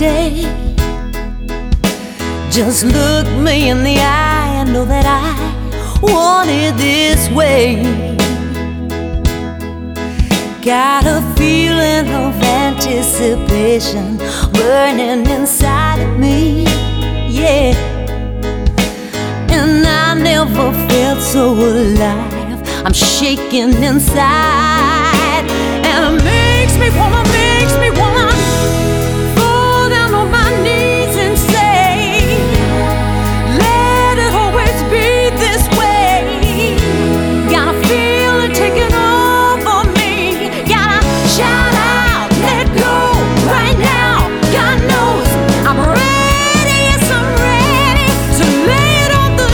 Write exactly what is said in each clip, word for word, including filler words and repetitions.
day. Just look me in the eye and know that I want it this way. Got a feeling of anticipation burning inside of me, yeah. And I never felt so alive. I'm shaking inside, and it makes me wanna, makes me wanna fall down on my knees and say, let it always be this way. Got a feeling taking over me. Gotta shout out, let go right now. God knows I'm ready, yes I'm ready to lay it on the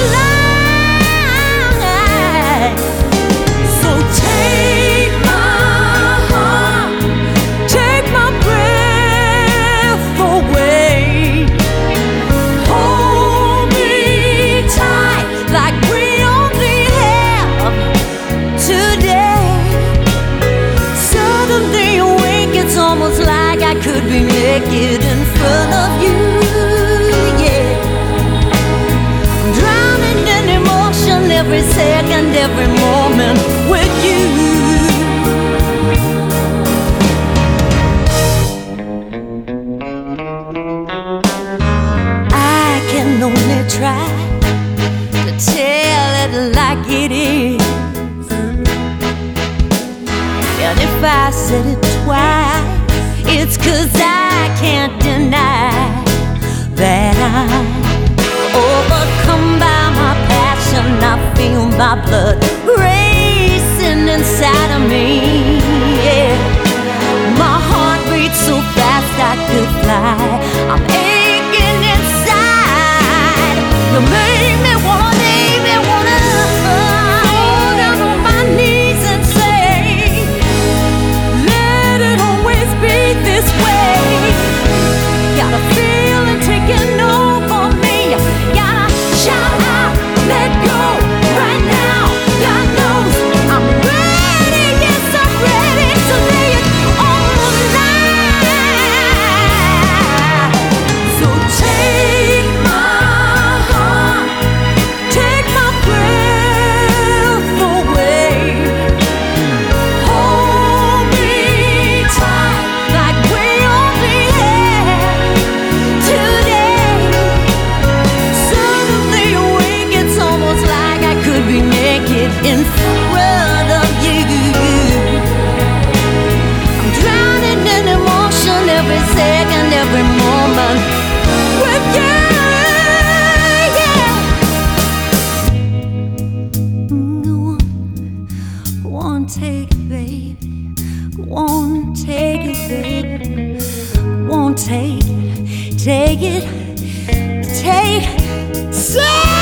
line. So take my heart, take my breath away. Hold me tight like we only have today. Suddenly awake, it's almost like I could be naked in front of you, yeah. I'm drowning in emotion every second, every moment with you. I can only try to tell it like it is, and if I said it twice, it's 'cause I can't deny that I'm overcome by my passion. I feel my blood racing inside of me, yeah. My heart beats so fast I could fly. I'm aching inside. You make me wanna, make me wanna fall down on my knees and say, let it always be this way. Got a feeling taking over me. Gotta shout out, let go right now. God knows I'm ready, yes I'm ready to lay it on the line. So take my heart, take my breath away. Hold me tight like we only have today. Suddenly awake, it's almost like I could be naked in front of you. I'm drowning in emotion every second, every moment with you, yeah. Go on, go on, take it, baby. Go on, take it, baby. Go on, take it, take it, take. Say